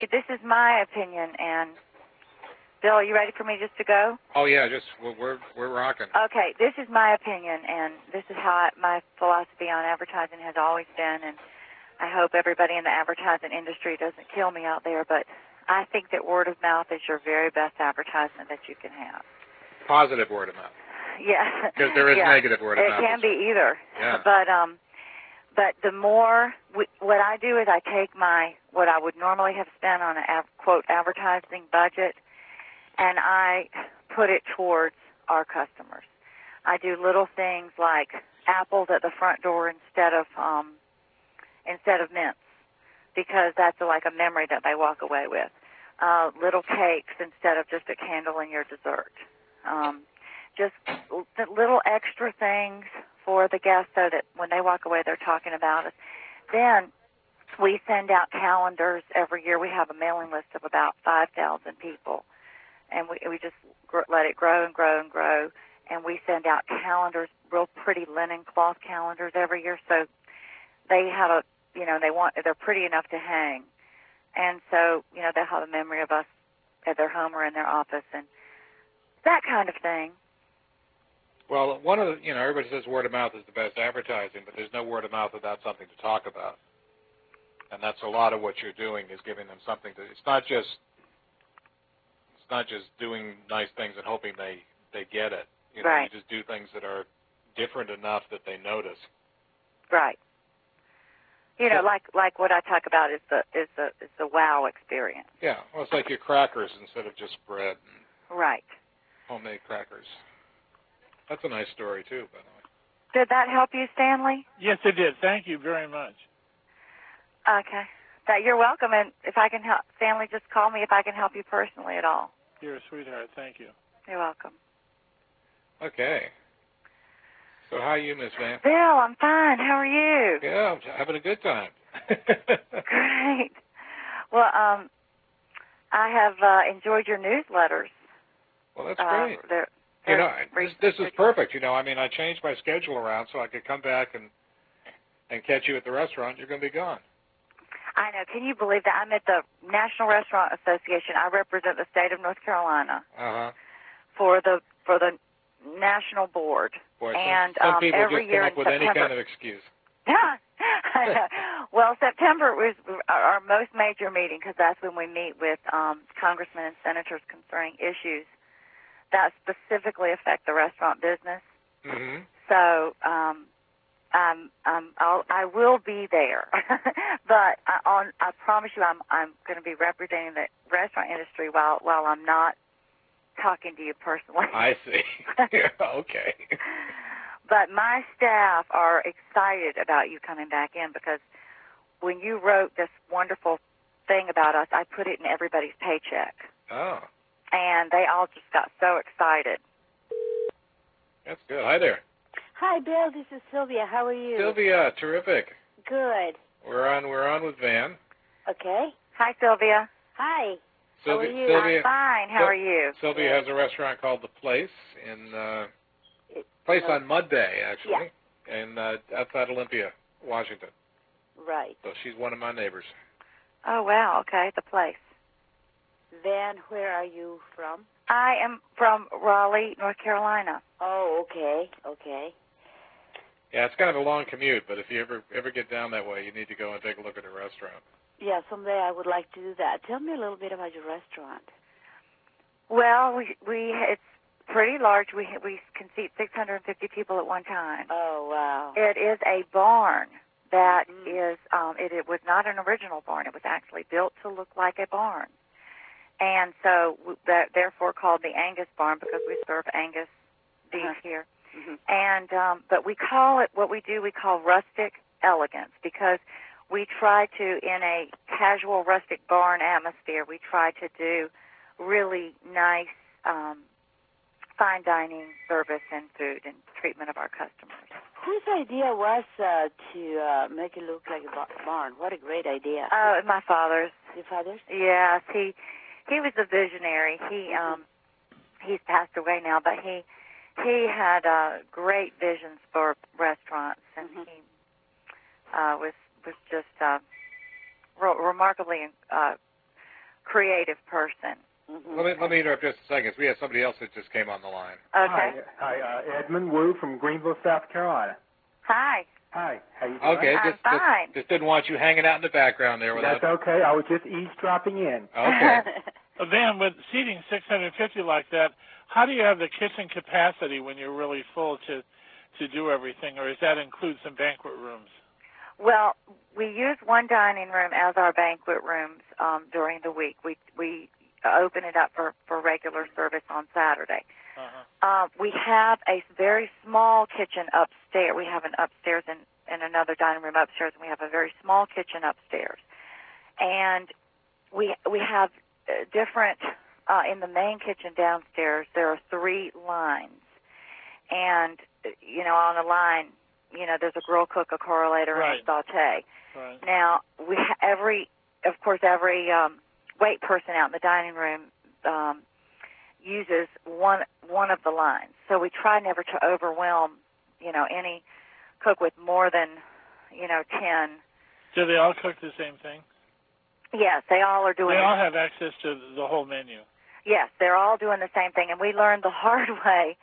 This is my opinion, and Bill, are you ready for me just to go? Oh yeah, we're rocking. Okay, this is my opinion, and this is how my philosophy on advertising has always been, and I hope everybody in the advertising industry doesn't kill me out there, but I think that word of mouth is your very best advertisement that you can have. Positive word of mouth. Yeah. Because there is negative word of mouth. It can be either. Yeah. But the more, what I do is I take what I would normally have spent on a quote advertising budget, and I put it towards our customers. I do little things like apples at the front door instead of mints, because that's like a memory that they walk away with. Little cakes instead of just a candle in your dessert. Just little extra things for the guests so that when they walk away, they're talking about us. Then we send out calendars every year. We have a mailing list of about 5,000 people, and we just let it grow and grow and grow. And we send out calendars, real pretty linen cloth calendars every year. So they have they're pretty enough to hang. And so, they'll have a memory of us at their home or in their office and that kind of thing. Well, one of the, everybody says word of mouth is the best advertising, but there's no word of mouth without something to talk about. And that's a lot of what you're doing is giving them something to, it's not just doing nice things and hoping they get it. Right. You just do things that are different enough that they notice. Right. Like what I talk about is the wow experience. Yeah. Well, it's like your crackers instead of just bread. Right. Homemade crackers. That's a nice story, too, by the way. Did that help you, Stanley? Yes, it did. Thank you very much. Okay. You're welcome, and if I can help, Stanley, just call me if I can help you personally at all. You're a sweetheart. Thank you. You're welcome. Okay. So how are you, Miss Van? Bill, I'm fine. How are you? Yeah, I'm having a good time. Great. Well, I have enjoyed your newsletters. Well, that's great. This is perfect. I changed my schedule around so I could come back and catch you at the restaurant. You're going to be gone. I know. Can you believe that? I'm at the National Restaurant Association. I represent the state of North Carolina for the national board. Boy, and some people every just year come up with September, any kind of excuse. Well, September was our most major meeting because that's when we meet with congressmen and senators concerning issues that specifically affect the restaurant business. Mm-hmm. So I will be there, but I promise you I'm going to be representing the restaurant industry while I'm not talking to you personally. I see. Okay. But my staff are excited about you coming back in because when you wrote this wonderful thing about us, I put it in everybody's paycheck. Oh. And they all just got so excited. That's good. Hi there. Hi, Bill. This is Sylvia. How are you? Sylvia, terrific. Good. We're on with Van. Okay. Hi, Sylvia. Hi. Sylvia, How are you? Sylvia, I'm fine. How are you? Sylvia has a restaurant called The Place on Mud Bay, actually, in outside Olympia, Washington. Right. So she's one of my neighbors. Oh, wow. Okay, The Place. Van, where are you from? I am from Raleigh, North Carolina. Oh, okay. Okay. Yeah, it's kind of a long commute, but if you ever get down that way, you need to go and take a look at the restaurant. Yeah, someday I would like to do that. Tell me a little bit about your restaurant. Well, it's pretty large. We can seat 650 people at one time. Oh, wow. It is a barn that is, it was not an original barn. It was actually built to look like a barn. And so therefore called the Angus barn because we serve Angus beef here. Mm-hmm. And but we call it, what we do, we call rustic elegance because we try to, in a casual rustic barn atmosphere, we try to do really nice fine dining service and food and treatment of our customers. Whose idea was to make it look like a barn? What a great idea. Oh, my father's. Your father's? Yes, he was a visionary. He's passed away now, but he had great visions for restaurants, and he was just remarkably creative person. Mm-hmm. Let me interrupt just a second. We have somebody else that just came on the line. Okay. Hi, Edmund Wu from Greenville, South Carolina. Hi. Hi, how you doing? Okay, I'm fine. just didn't want you hanging out in the background there without. That's okay. I was just eavesdropping in. Okay. Then with seating 650 like that, how do you have the kitchen capacity when you're really full to do everything, or does that include some banquet rooms? Well, we use one dining room as our banquet rooms during the week. We open it up for regular service on Saturday. Uh-huh. We have a very small kitchen upstairs. We have an upstairs and another dining room upstairs, and we have a very small kitchen upstairs. And we have different, in the main kitchen downstairs, there are 3 lines. And, on a line, there's a grill cook, a correlator, Right. and a saute. Right. Now, every wait person out in the dining room uses one of the lines. So we try never to overwhelm, any cook with more than, 10. Do they all cook the same thing? Yes, they all are doing They it. all have access to the whole menu. Yes, they're all doing the same thing, and we learned the hard way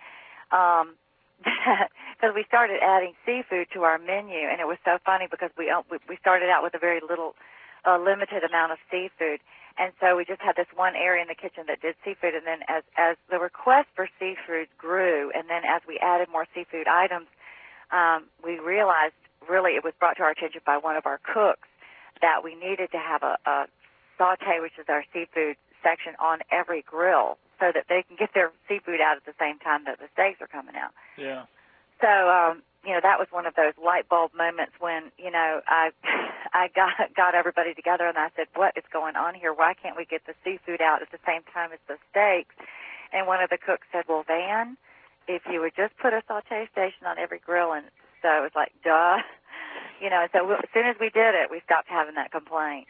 because we started adding seafood to our menu, and it was so funny because we started out with a very limited amount of seafood, and so we just had this one area in the kitchen that did seafood, and then as the request for seafood grew, and then as we added more seafood items, we realized, really it was brought to our attention by one of our cooks, that we needed to have a saute, which is our seafood section, on every grill so that they can get their seafood out at the same time that the steaks are coming out. Yeah. So, that was one of those light bulb moments when, I got everybody together and I said, what is going on here? Why can't we get the seafood out at the same time as the steaks? And one of the cooks said, well, Van, if you would just put a saute station on every grill, and so it was like, duh. So as soon as we did it, we stopped having that complaint.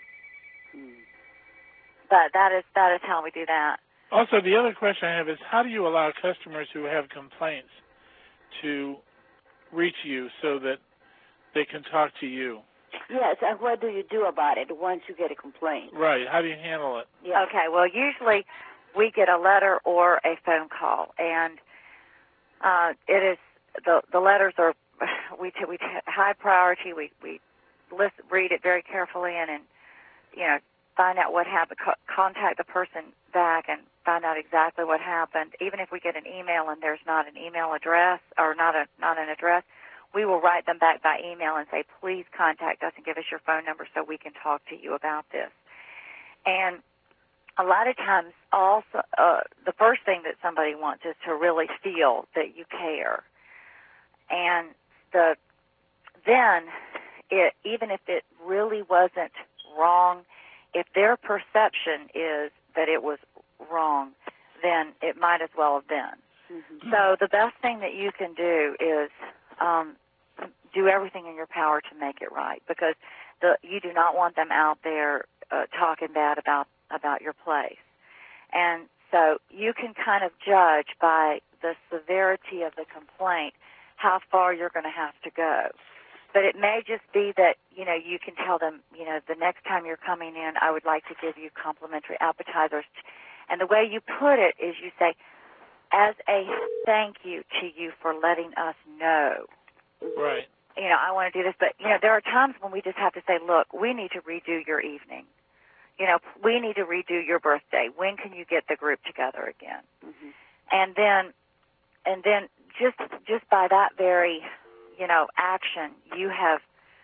But that is how we do that. Also, the other question I have is, how do you allow customers who have complaints to reach you so that they can talk to you? Yes, and what do you do about it once you get a complaint? Right. How do you handle it? Yeah. Okay, well, usually we get a letter or a phone call, and it is the letters are we high priority. We read it very carefully and find out what happened. Contact the person back and find out exactly what happened. Even if we get an email and there's not an email address or not an address, we will write them back by email and say, please contact us and give us your phone number so we can talk to you about this. And a lot of times, also, the first thing that somebody wants is to really feel that you care. And even if it really wasn't wrong, if their perception is that it was wrong, then it might as well have been. Mm-hmm. So the best thing that you can do is do everything in your power to make it right, because you do not want them out there talking bad about your place. And so you can kind of judge by the severity of the complaint how far you're going to have to go. But it may just be that, you can tell them, the next time you're coming in, I would like to give you complimentary appetizers. And the way you put it is you say, as a thank you to you for letting us know. Right. I want to do this. But, there are times when we just have to say, look, we need to redo your evening. We need to redo your birthday. When can you get the group together again? Mm-hmm. And then just by that very, action, you have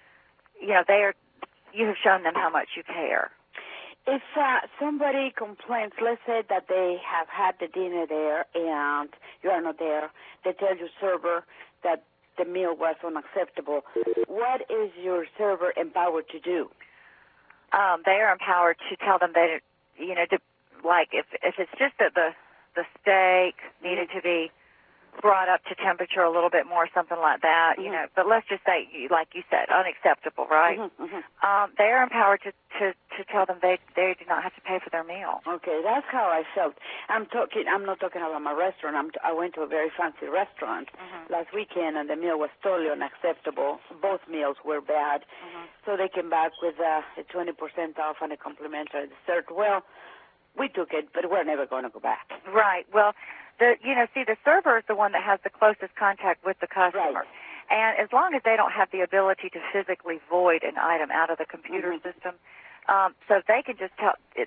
shown them how much you care. If somebody complains, let's say that they have had the dinner there and you are not there, they tell your server that the meal was unacceptable, what is your server empowered to do? They are empowered to tell them that, if it's just that the steak needed to be brought up to temperature a little bit more, something like that, but let's just say, like you said, unacceptable, right? They are empowered to tell them they do not have to pay for their meal. Okay, that's how I felt. I'm not talking about my restaurant. I went to a very fancy restaurant last weekend, and the meal was totally unacceptable. Both meals were bad. So they came back with a 20% off and a complimentary dessert. Well, we took it, but we're never going to go back. Right. Well, the server is the one that has the closest contact with the customer. Right. And as long as they don't have the ability to physically void an item out of the computer system, so they can just tell it,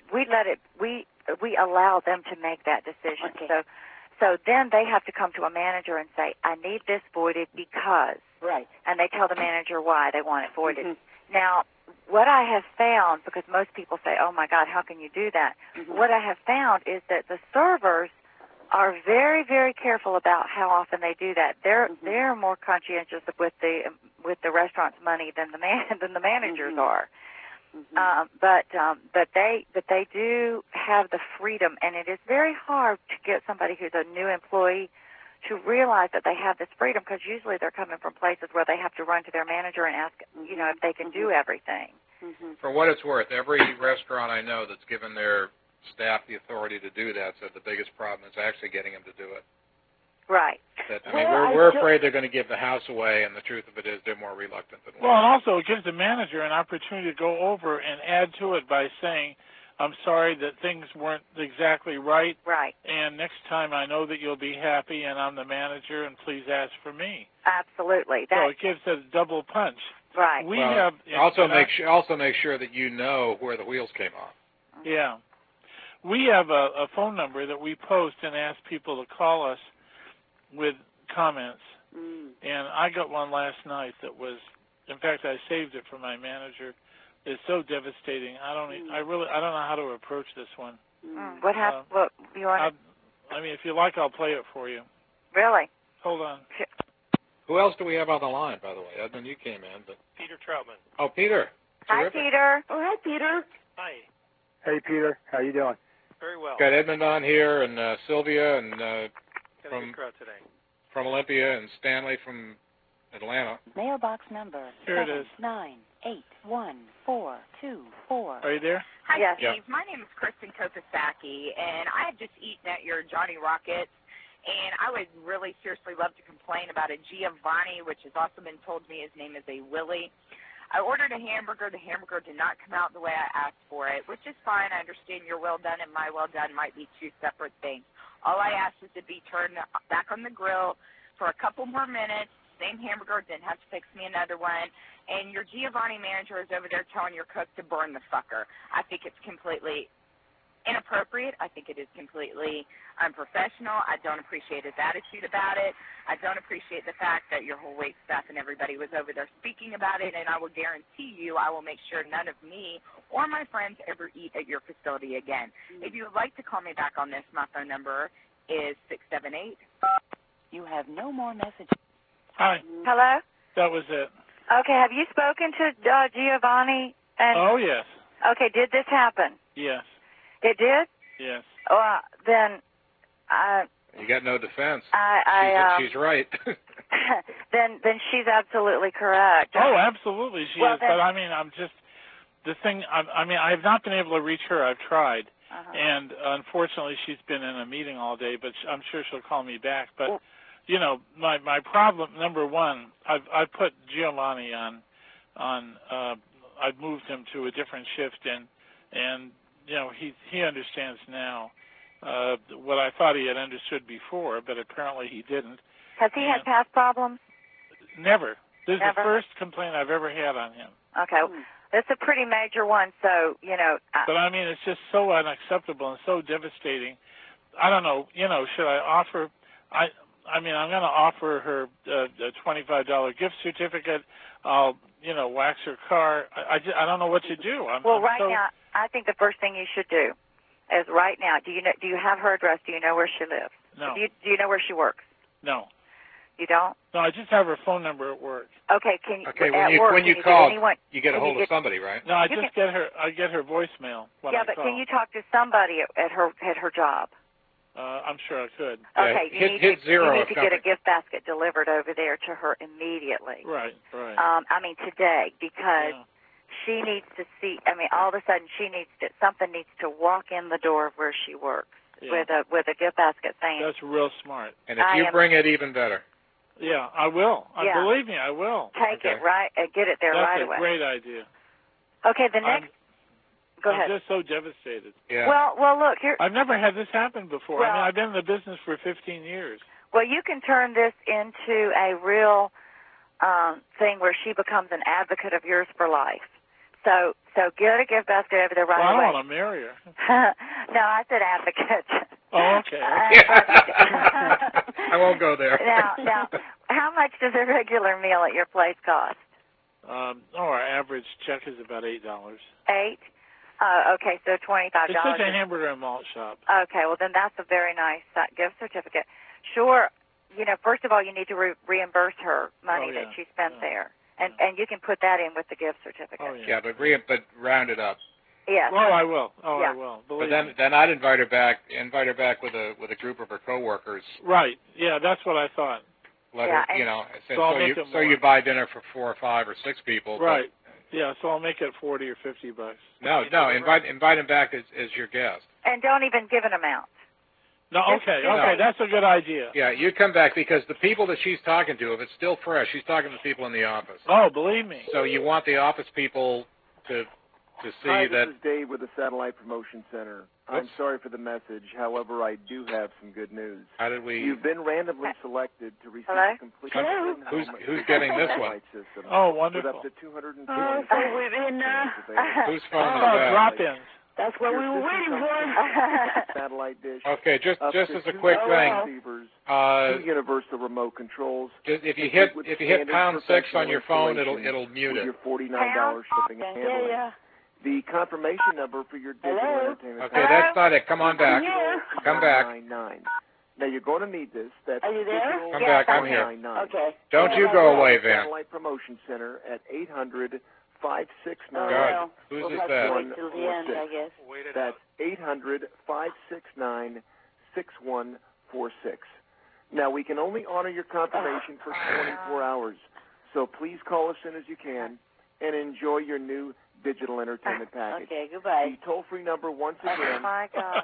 we allow them to make that decision. Okay. So then they have to come to a manager and say, I need this voided because. Right. And they tell the manager why they want it voided. Now, what I have found, because most people say, oh, my God, how can you do that? What I have found is that the servers are very, very careful about how often they do that. They're more conscientious with the restaurant's money than the managers are. But they do have the freedom, and it is very hard to get somebody who's a new employee to realize that they have this freedom, because usually they're coming from places where they have to run to their manager and ask, if they can do everything. For what it's worth, every restaurant I know that's given their staff the authority to do that said the biggest problem is actually getting them to do it. Right. We're afraid they're going to give the house away, and the truth of it is they're more reluctant than we are. Well, and also it gives the manager an opportunity to go over and add to it by saying, I'm sorry that things weren't exactly right. Right. And next time I know that you'll be happy, and I'm the manager, and please ask for me. Absolutely. So it gives a double punch. Right. Also make sure that you know where the wheels came off. Yeah. We have a phone number that we post and ask people to call us with comments. And I got one last night that was, in fact, I saved it for my manager. It's so devastating. I don't know how to approach this one. What happened? What you want? If you like, I'll play it for you. Really? Hold on. Who else do we have on the line, by the way? Edmund, you came in, but Peter Troutman. Oh, Peter. Hi, Peter. Oh, hi, Peter. Hi. Hey, Peter. How you doing? Very well. Got Edmund on here, and Sylvia, and Got a good crowd today. From Olympia, and Stanley from Atlanta. Mailbox number Here it is. 7981424. Are you there? Hi, Yes. Steve. My name is Kristen Kokosaki, and I have just eaten at your Johnny Rockets, and I would really seriously love to complain about a Giovanni, which has also been told to me his name is a Willie. I ordered a hamburger. The hamburger did not come out the way I asked for it, which is fine. I understand your well done and my well done might be two separate things. All I asked is to be turned back on the grill for a couple more minutes. Same hamburger, didn't have to fix me another one. And your Giovanni manager is over there telling your cook to burn the fucker. I think it's completely inappropriate. I think it is completely unprofessional. I don't appreciate his attitude about it. I don't appreciate the fact that your whole wait staff and everybody was over there speaking about it, and I will guarantee you I will make sure none of me or my friends ever eat at your facility again. If you would like to call me back on this, my phone number is 678. You have no more messages. Hi. Hello? That was it. Okay, have you spoken to Giovanni? Oh, yes. Okay, did this happen? Yes. It did? Yes. Then You got no defense. She's right. then she's absolutely correct. Oh, absolutely she is. Then, but I'm just the thing. I have not been able to reach her. I've tried, and unfortunately, she's been in a meeting all day. But I'm sure she'll call me back. But my problem number one, I put Giovanni on. I've moved him to a different shift, and he understands now what I thought he had understood before, but apparently he didn't. Has he had past problems? Never. This is Never? the first complaint I've ever had on him. Okay. That's a pretty major one, so, But, it's just so unacceptable and so devastating. I don't know, should I offer... I'm going to offer her a $25 gift certificate. I'll, wax her car. I don't know what to do. Now, I think the first thing you should do is right now. Do you have her address? Do you know where she lives? No. Do you know where she works? No. You don't? No, I just have her phone number at work. Okay. When you call, you get a hold of somebody, right? No, I get her voicemail when I call. Yeah, but can you talk to somebody at her job? I'm sure I could. Okay, you need to get a gift basket delivered over there to her immediately. Right. Today, because she needs to see. All of a sudden, something needs to walk in the door of where she works with a gift basket saying. That's real smart. And if you bring it, even better. Yeah, I will. Believe me, I will. Take it right and get it there right away. That's a great idea. Okay, the next. Go ahead. I'm just so devastated. Yeah. Well, look here. I've never had this happen before. Well, I mean, I've been in the business for 15 years. Well, you can turn this into a real thing where she becomes an advocate of yours for life. So get a gift basket over there right away. I don't want to marry her. No, I said advocate. Oh, okay. I won't go there. Now, how much does a regular meal at your place cost? Our average check is about $8. $8? Okay, so $25. It's just a hamburger and malt shop. Okay, well then that's a very nice gift certificate. Sure, first of all, you need to reimburse her money that she spent there, and you can put that in with the gift certificate. Oh, yeah, but round it up. Yes. Oh, I will. Yeah. I will. But then I'd invite her back with a group of her coworkers. Right. Yeah, that's what I thought. Let her, so you buy dinner for 4 or 5 or 6 people. Right. Yeah, so I'll make it $40 or $50. No, invite him back as your guest. And don't even give an amount. No, okay, that's a good idea. Yeah, you come back because the people that she's talking to, if it's still fresh, she's talking to people in the office. Oh, believe me. So you want the office people to see Hi, that. This is Dave with the Satellite Promotion Center. I'm sorry for the message. However, I do have some good news. How did we? You've been randomly selected to receive a complete Who's getting this one? System Oh, wonderful. with up to 220. So we've been. Whose phone is that? Drop-ins. That's what we were waiting for. Satellite dish. Okay, just as a quick thing. Two universal remote controls. If you hit #6 on your phone, it'll mute it. Your $49 shipping and handling. Yeah. The confirmation number for your digital entertainment. Okay, that's not it. Come on back. Come back. 99. Now you're going to need this. That's Are you there? Come back. I'm here. 99. Okay. Don't you go away, Van. Satellite Promotion Center at 800-569. God, who's We'll is have to that? wait till the end, I guess. That's 800-569-6146. Now, we can only honor your confirmation for 24 hours, so please call as soon as you can and enjoy your new digital entertainment package. Okay, goodbye. The toll-free number, once again, Oh, my God.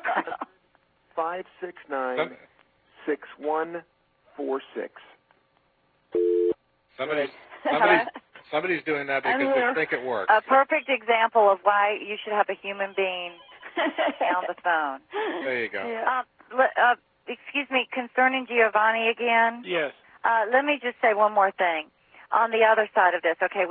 569-6146. Somebody's doing that because they think it works. A perfect example of why you should have a human being on the phone. There you go. Excuse me, concerning Giovanni again. Yes. Let me just say one more thing. On the other side of this, okay,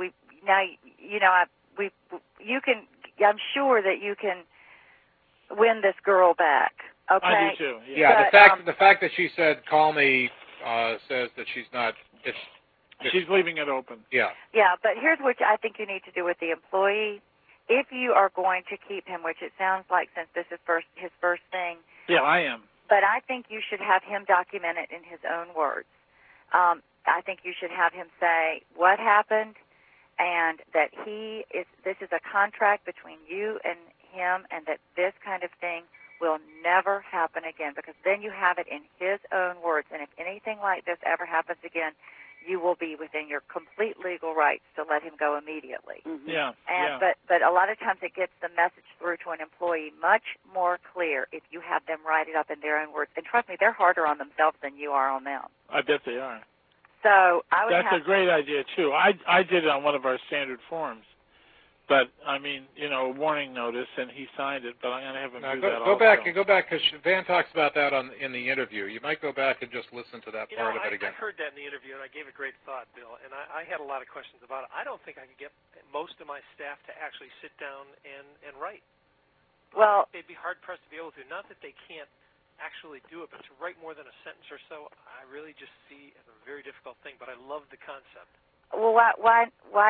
you can. I'm sure that you can win this girl back. Okay. I do too. Yeah, the fact that she said call me says that she's not. She's leaving it open. Yeah, but here's what I think you need to do with the employee. If you are going to keep him, which it sounds like since this is his first thing. Yeah, I am. But I think you should have him document it in his own words. I think you should have him say what happened and that this is a contract between you and him and that this kind of thing will never happen again, because then you have it in his own words. And if anything like this ever happens again, you will be within your complete legal rights to let him go immediately. Mm-hmm. Yeah. But a lot of times it gets the message through to an employee much more clear if you have them write it up in their own words. And trust me, they're harder on themselves than you are on them. I bet they are. So I would That's a great idea too. I did it on one of our standard forms. But I mean, a warning notice, and he signed it. But I'm going to have him do that. Go back because Van talks about that in the interview. You might go back and just listen to that part of it again. I heard that in the interview, and I gave it great thought, Bill. And I had a lot of questions about it. I don't think I could get most of my staff to actually sit down and write. Well, they'd be hard pressed to be able to. Not that they can't actually do it, but to write more than a sentence or so, I really just see as a very difficult thing. But I love the concept. Well, why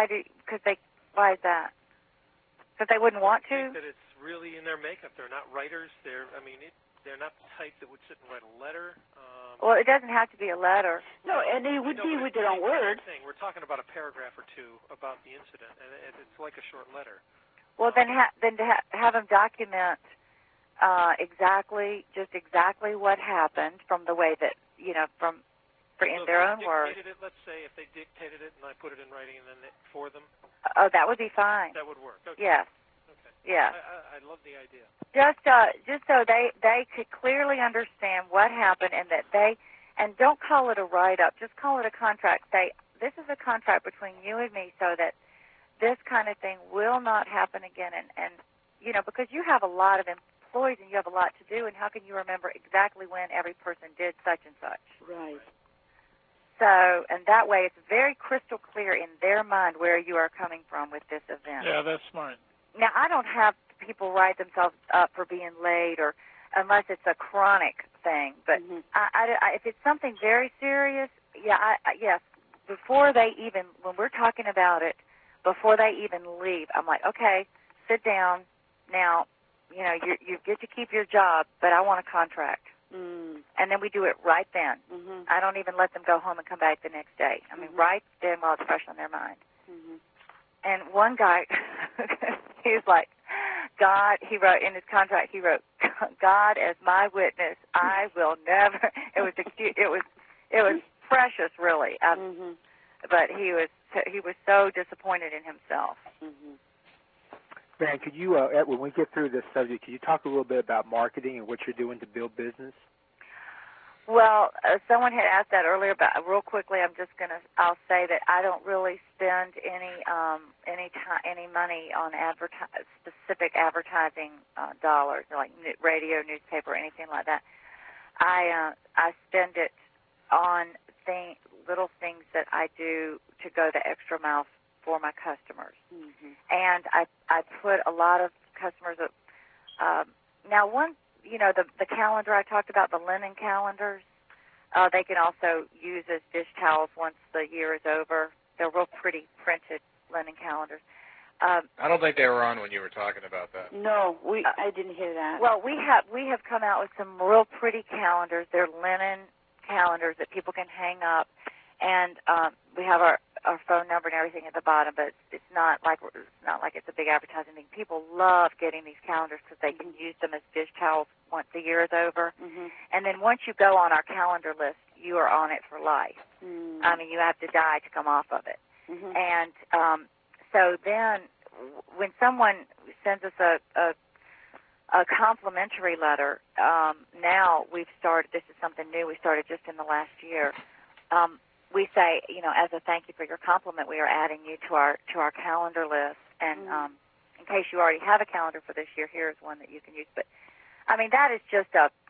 is that? Because they wouldn't want to? I think that it's really in their makeup. They're not writers. They're not the type that would sit and write a letter. Well, it doesn't have to be a letter. No, and they would be with their own words. We're talking about a paragraph or two about the incident, and it's like a short letter. Well, then have them document exactly what happened from the way that in their own words. Let's say if they dictated it and I put it in writing and then for them. Oh, that would be fine. That would work. Okay. Yes. Okay. Yes. I love the idea. Just so they could clearly understand what happened and that and don't call it a write-up. Just call it a contract. Say, this is a contract between you and me so that this kind of thing will not happen again. And because you have a lot of employees and you have a lot to do, and how can you remember exactly when every person did such and such? Right. So, and that way it's very crystal clear in their mind where you are coming from with this event. Yeah, that's smart. Now, I don't have people write themselves up for being late or unless it's a chronic thing, but if it's something very serious, yes, before they even, when we're talking about it, before they even leave, I'm like, okay, sit down. Now, you get to keep your job, but I want a contract. And then we do it right then. I don't even let them go home and come back the next day. I mean, right then while it's fresh on their mind. And one guy, he's like, God, he wrote in his contract, he wrote, God as my witness, I will never. It was precious, really. But he was so disappointed in himself. Man, could you, when we get through this subject, could you talk a little bit about marketing and what you're doing to build business? Well, someone had asked that earlier, but real quickly, I'll say that I don't really spend any money on specific advertising dollars, like radio, newspaper, anything like that. I spend it on little things that I do to go the extra mile for my customers. And I put a lot of customers now the calendar I talked about, the linen calendars, they can also use as dish towels once the year is over. They're real pretty printed linen calendars. I don't think they were on when you were talking about that. No, I didn't hear that. Well, we have come out with some real pretty calendars. They're linen calendars that people can hang up, and we have our phone number and everything at the bottom, but it's not like it's a big advertising thing. People love getting these calendars because they can use them as dish towels once the year is over. And then once you go on our calendar list, you are on it for life. I mean, you have to die to come off of it. And so then when someone sends us a complimentary letter, now we've started, this is something new we started just in the last year, we say, as a thank you for your compliment, we are adding you to our calendar list. And in case you already have a calendar for this year, here's one that you can use. But I mean, that is just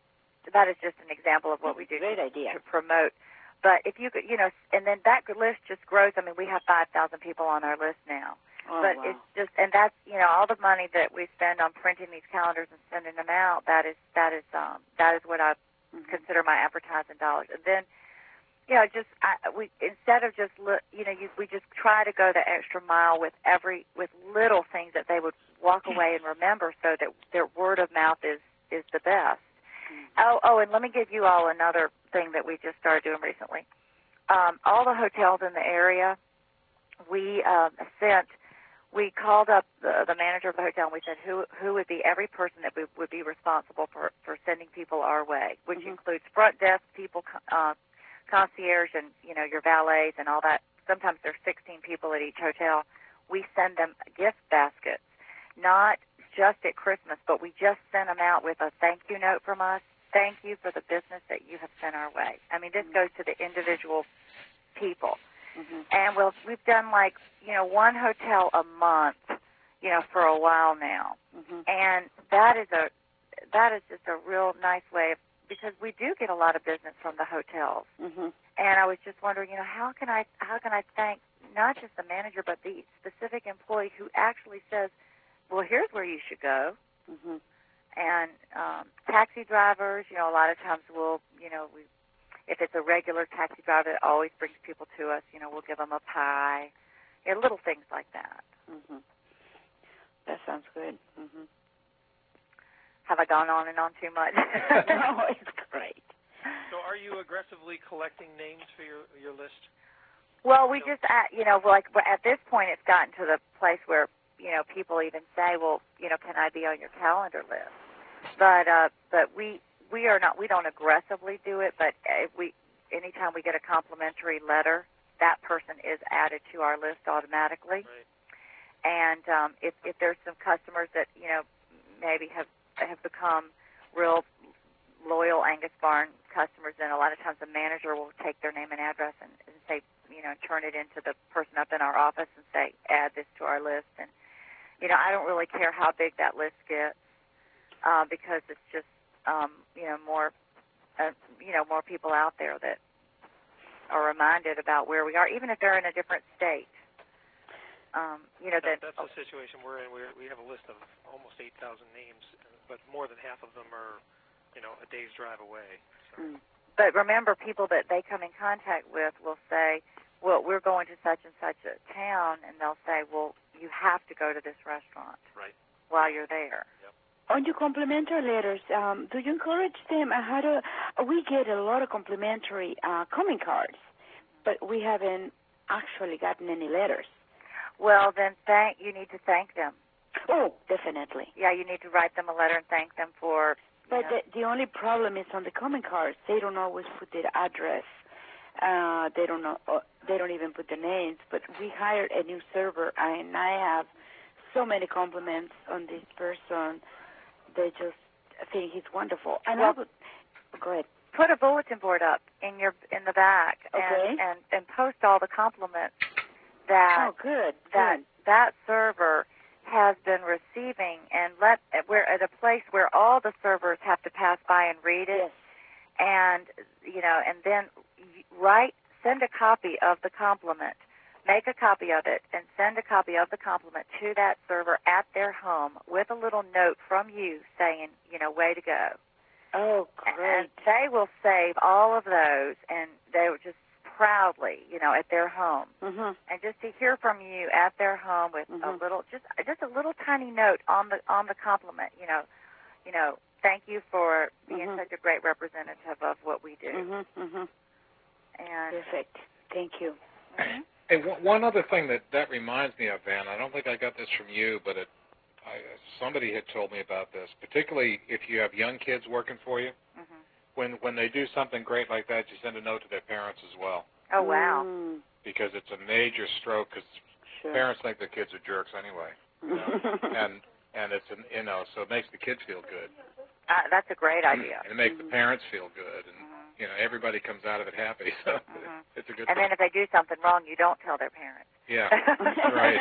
an example of what we do to promote. But if you could, and then that list just grows. I mean, we have 5,000 people on our list now. But it's just, and that's, all the money that we spend on printing these calendars and sending them out. That is what I consider my advertising dollars. And then, we instead of just we just try to go the extra mile with little things that they would walk away and remember, so that their word of mouth is the best. Oh, and let me give you all another thing that we just started doing recently. All the hotels in the area, we called up the manager of the hotel, and we said who would be every person that would be responsible for sending people our way, which includes front desk people, concierge, and your valets and all that. Sometimes there's 16 people at each hotel. We send them gift baskets, not just at Christmas, but we just sent them out with a thank you note from us. Thank you for the business that you have sent our way. I mean, this goes to the individual people. And we've done one hotel a month, for a while now. And that is just a real nice way of, because we do get a lot of business from the hotels. And I was just wondering, how can I thank not just the manager, but the specific employee who actually says, well, here's where you should go. And taxi drivers, a lot of times if it's a regular taxi driver that always brings people to us, we'll give them a pie, little things like that. That sounds good. Have I gone on and on too much? No, it's great. So are you aggressively collecting names for your list? Well, we just, at this point, it's gotten to the place where, people even say, well, can I be on your calendar list? But we don't aggressively do it, but anytime we get a complimentary letter, that person is added to our list automatically. Right. And if there's some customers that, maybe have become real loyal Angus Barn customers, then a lot of times the manager will take their name and address and say, turn it into the person up in our office and say, add this to our list. And, I don't really care how big that list gets because it's just, more, more people out there that are reminded about where we are, even if they're in a different state. That's the situation we're in. We have a list of almost 8,000 names, but more than half of them are, a day's drive away. So. But remember, people that they come in contact with will say, well, we're going to such and such a town, and they'll say, well, you have to go to this restaurant while you're there. Yep. On your complimentary letters, do you encourage them? We get a lot of complimentary coming cards, but we haven't actually gotten any letters. Well, then you need to thank them. Oh, definitely. Yeah, you need to write them a letter and thank them for. But the only problem is on the coming cards. They don't always put their address. They don't know. They don't even put the names. But we hired a new server, and I have so many compliments on this person. They just think he's wonderful. And go ahead. Put a bulletin board up in the back, and post all the compliments that that server has been receiving, and we're at a place where all the servers have to pass by and read it, and and then send a copy of the compliment, make a copy of it, and send a copy of the compliment to that server at their home with a little note from you saying, way to go. Oh, great. And they will save all of those, and they will just proudly, at their home. Mm-hmm. And just to hear from you at their home with a little, just a little tiny note on the compliment, thank you for being such a great representative of what we do. And perfect. Thank you. Hey, one other thing that reminds me of, Van, I don't think I got this from you, but somebody had told me about this, particularly if you have young kids working for you. When they do something great like that, you send a note to their parents as well. Oh, wow. Because it's a major stroke, because parents think their kids are jerks anyway. And it's, so it makes the kids feel good. That's a great idea. And it makes the parents feel good. And, everybody comes out of it happy. So it's a good thing. And then if they do something wrong, you don't tell their parents. Yeah, right.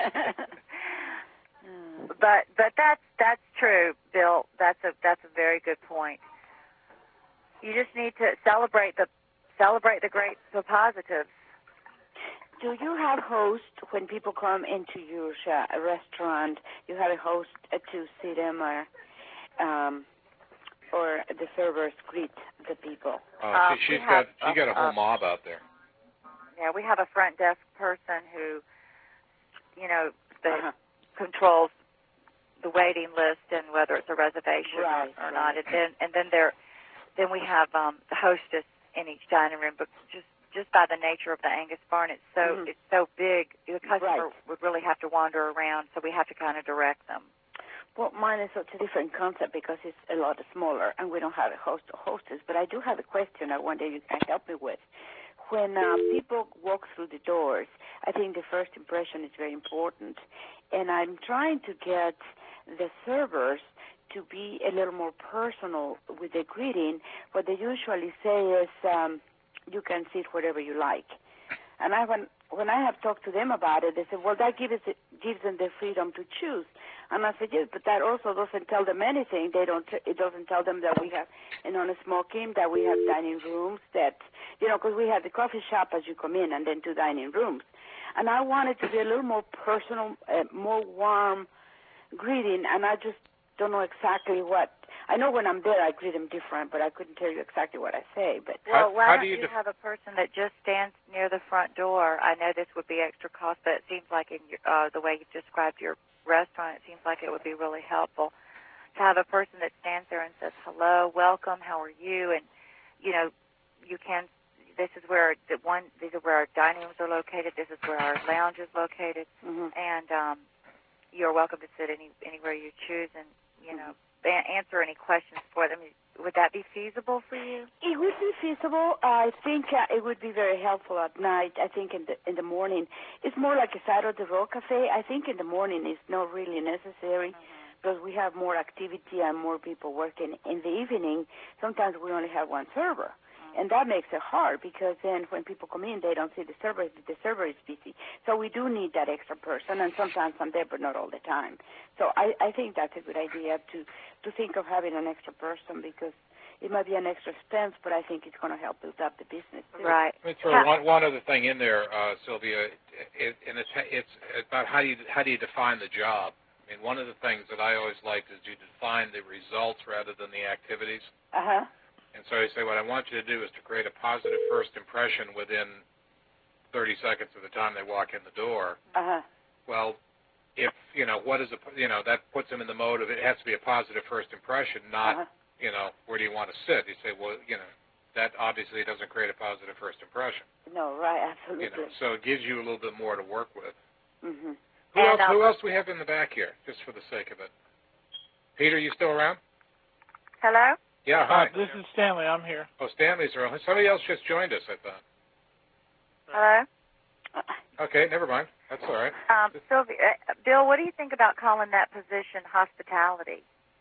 But that's true, Bill. That's a very good point. You just need to celebrate the positives. Do you have hosts when people come into your restaurant? You have a host to see them, or the servers greet the people? She got a whole mob out there. Yeah, we have a front desk person who, controls the waiting list and whether it's a reservation or not. And then we have the hostess in each dining room, but just by the nature of the Angus barn, it's so big, the customer would really have to wander around, so we have to kind of direct them. Well, mine is such a different concept because it's a lot smaller, and we don't have a host or hostess. But I do have a question I wonder you can help me with. When people walk through the doors, I think the first impression is very important, and I'm trying to get the servers to be a little more personal with the greeting. What they usually say is, you can sit wherever you like. And when I have talked to them about it, they say, well, that gives them the freedom to choose. And I said, yes, but that also doesn't tell them anything. It doesn't tell them that we have non-smoking, that we have dining rooms, that, because we have the coffee shop as you come in and then 2 dining rooms. And I wanted to be a little more personal, more warm greeting, and I just don't know exactly what. I know when I'm there I greet them different, but I couldn't tell you exactly what I say. But why don't you have a person that just stands near the front door? I know this would be extra cost, but it seems like in the way you've described your restaurant, it seems like it would be really helpful to have a person that stands there and says, hello, welcome, how are you? And, you can, this is where these are where our dining rooms are located, this is where our lounge is located, and you're welcome to sit anywhere you choose and, answer any questions for them. Would that be feasible for you? It would be feasible. I think it would be very helpful at night. I think in the morning. It's more like a side of the road cafe. I think in the morning it's not really necessary because we have more activity and more people working. In the evening, sometimes we only have one server. And that makes it hard because then when people come in, they don't see the server is busy. So we do need that extra person, and sometimes I'm there, but not all the time. So I think that's a good idea to think of having an extra person because it might be an extra expense, but I think it's going to help build up the business too. Right. Let me throw one other thing in there, Sylvia, and it's about how do you define the job. I mean, one of the things that I always liked is you define the results rather than the activities. Uh-huh. And so you say, what I want you to do is to create a positive first impression within 30 seconds of the time they walk in the door. Uh-huh. Well, if, what is that puts them in the mode of it has to be a positive first impression, not, where do you want to sit? You say, well, that obviously doesn't create a positive first impression. No, right, absolutely. So it gives you a little bit more to work with. Mm-hmm. Who else do we have in the back here, just for the sake of it? Peter, you still around? Hello? Yeah, hi. This is Stanley. I'm here. Oh, Stanley's around. Somebody else just joined us, I thought. Hello? Okay, never mind. That's all right. Sylvia, Bill, what do you think about calling that position hospitality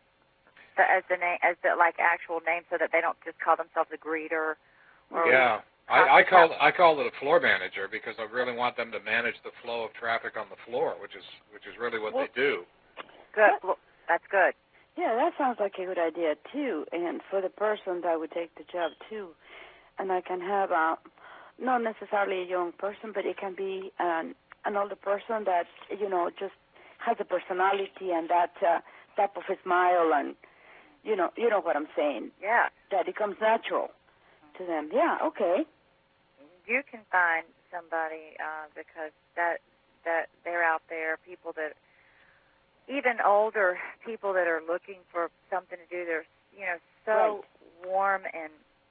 as the name, as the actual name, so that they don't just call themselves a greeter? Or yeah. I call it a floor manager because I really want them to manage the flow of traffic on the floor, which is really what they do. Good. Well, that's good. Yeah, that sounds like a good idea too. And for the person that would take the job too, and I can have not necessarily a young person, but it can be an older person that just has a personality and that type of a smile, and you know what I'm saying. Yeah. That it comes natural to them. Yeah. Okay. You can find somebody because that they're out there, people that, even older people that are looking for something to do. They're so warm and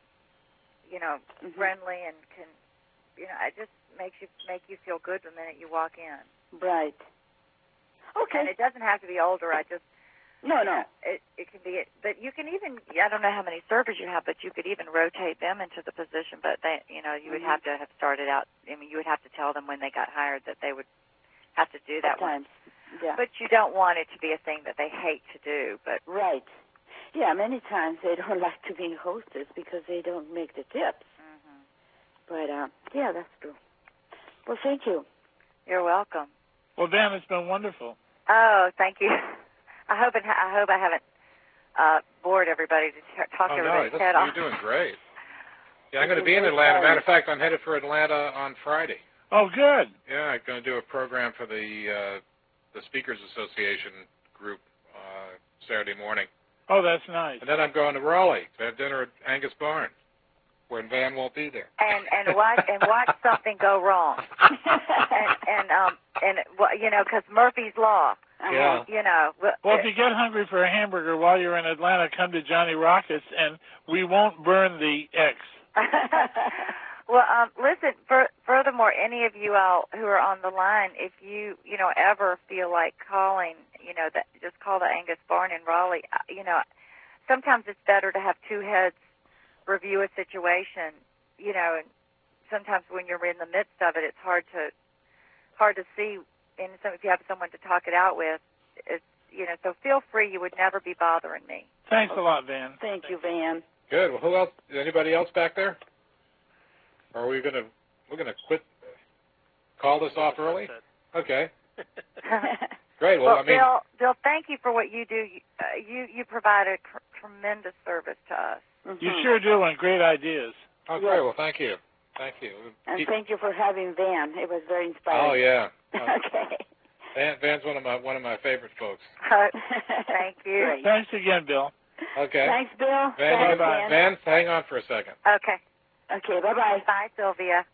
friendly, and can it just make you feel good the minute you walk in. Right. Okay. And it doesn't have to be older. No. It can be, but you can even, I don't know how many servers you have, but you could even rotate them into the position. But you would have to have started out. I mean, you would have to tell them when they got hired that they would have to do that one. Yeah. But you don't want it to be a thing that they hate to do. But right. Yeah, many times they don't like to be hostess because they don't make the tips. Mm-hmm. But yeah, that's true. Well, thank you. You're welcome. Well, Dan, it's been wonderful. Oh, thank you. I hope I haven't bored everybody to talk to everybody's head off. You're doing great. Yeah, I'm going to be in Atlanta. Matter of fact, I'm headed for Atlanta on Friday. Oh, good. Yeah, I'm going to do a program for the Speakers Association group Saturday morning. Oh, that's nice. And then I'm going to Raleigh to have dinner at Angus Barn, where Van won't be there. And watch something go wrong. Because Murphy's Law. Yeah. Well, if you get hungry for a hamburger while you're in Atlanta, come to Johnny Rockets, and we won't burn the X. Well, listen, furthermore, any of you all who are on the line, if you ever feel like calling, just call the Angus Barn in Raleigh. Sometimes it's better to have two heads review a situation, and sometimes when you're in the midst of it, it's hard to see. And so if you have someone to talk it out with, it's, so feel free. You would never be bothering me. Thanks a lot, Van. Thank you, Van. Good. Well, who else? Anybody else back there? Or are we're gonna quit? Call this off early? Okay. Great. Well, Bill, thank you for what you do. You provide a tremendous service to us. Mm-hmm. You sure do, and great ideas. Oh, great. Well, thank you. Thank you. And thank you for having Van. It was very inspiring. Oh yeah. Okay. Van's one of my favorite folks. Thank you. Great. Thanks again, Bill. Okay. Thanks, Bill. Van, hang on for a second. Okay. Okay. Bye-bye. Bye, Sylvia.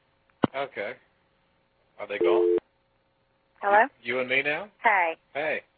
Okay. Are they gone? Hello? You and me now? Hey. Hey.